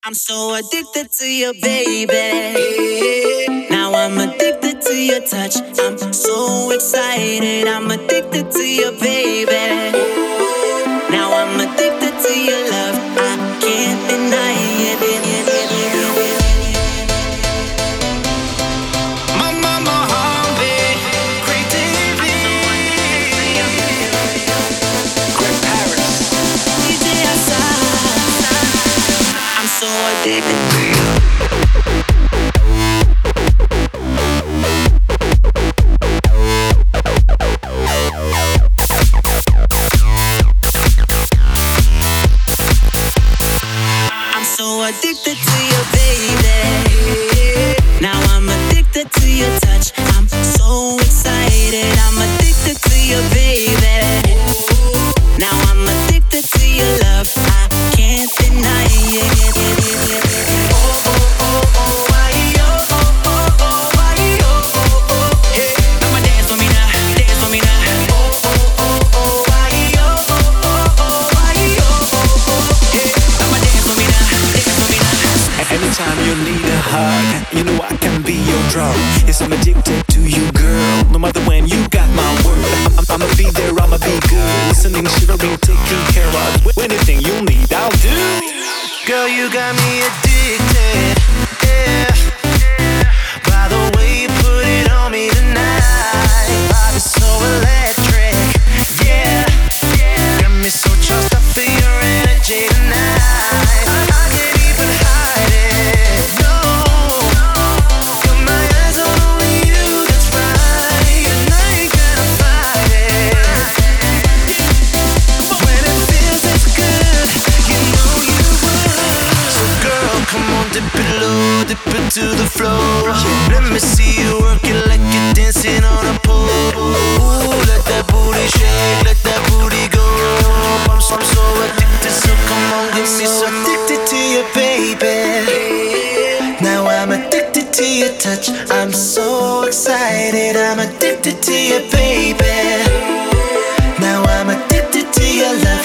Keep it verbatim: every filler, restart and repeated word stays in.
I'm so addicted to you, baby. Now I'm addicted to your touch. I'm so excited. I'm addicted to you, baby. Now I'm addicted to your love. I can't deny it. Mama Mohammed, Great T V, Great Paris, D J Assad. I'm so addicted to you. Addicted to you, baby. Now I'm addicted to your touch. I'm so excited. I'm addicted to you, baby. Now I'm addicted to your love. I can't deny it. Oh, oh, oh, oh, why, oh, oh, oh, oh, why, oh, oh, oh, hey. I'ma dance for me now, dance for me now. Oh, oh, oh, oh, why, oh, oh, oh, oh, why, oh, oh, oh, hey. I'ma dance for me now. Anytime you need a hug, you know I can be your drug. Yes, I'm addicted to you, girl. No matter when, you got my word. I'm, I'ma be there, I'ma be good. Listening, shivering, taking care of anything you need, I'll do. Girl, you got me addicted, yeah. By the way you put it on me tonight, vibe is so electric, yeah. Got me so charged up for your energy tonight. Dip it low, dip it to the floor. Let me see you work it like you're dancing on a pole. Ooh, let that booty shake, let that booty go. I'm so, I'm so addicted, so come on, give me some. Addicted to you, baby. Now I'm addicted to your touch. I'm so excited. I'm addicted to you, baby. Now I'm addicted to your love.